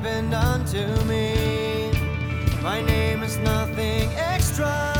been done to me. My name is nothing extra.